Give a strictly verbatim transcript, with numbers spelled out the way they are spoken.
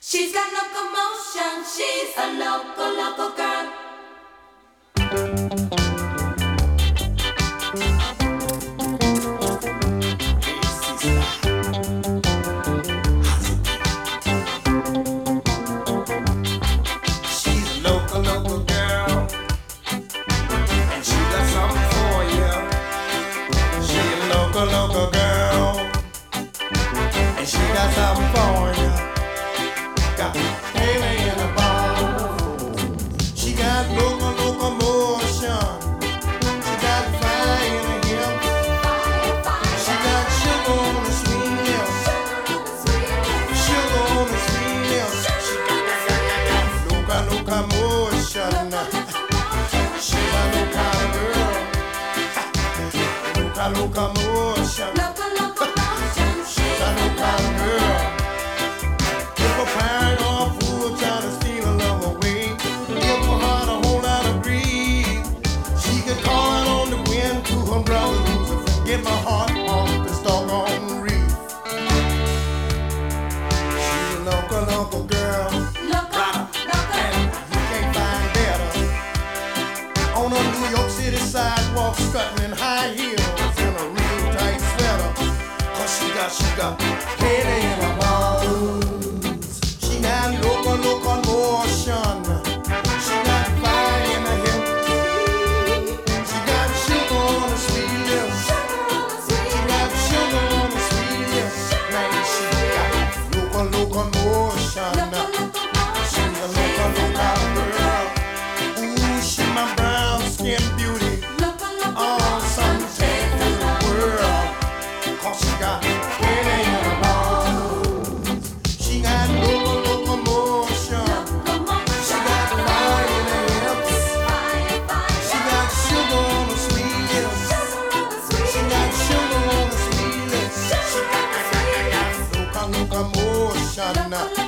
She's got locomotion, she's a loco, loco girl. She's a loco, loco girl, and she got something for you. She's a loco, loco girl, and she got something for you. Got Haley in the ball. She got loco, locomotion. She got fire in her hip. She got sugar on the sweet lips. Sugar on the sweet lips. She got loca, locomotion. She a loca girl. Loca, locomotion. She's a loca girl. If a parent or a fool try to steal her love away, give her heart a whole lot of grief. She could call out on the wind to her brother who's a friend. Get my heart off this doggone reef. She's a local, local girl. And you can't find better. On a New York City sidewalk, strutting in high heels and a real tight sweater. Cause she got, she got head in her bones. She got local, local motion. She got fire in her hip. She got sugar on her sweet lips. She got sugar on her sweet lips. Man, she got local, local motion. She's a local, local girl. Ooh, she my brown skin beauty. All suntan in the world. Cause she got head in her bones. She got local, locomotion. She got fire in her hips. She got sugar on her sweet lips. She got sugar on her sweet lips. She got local, locomotion.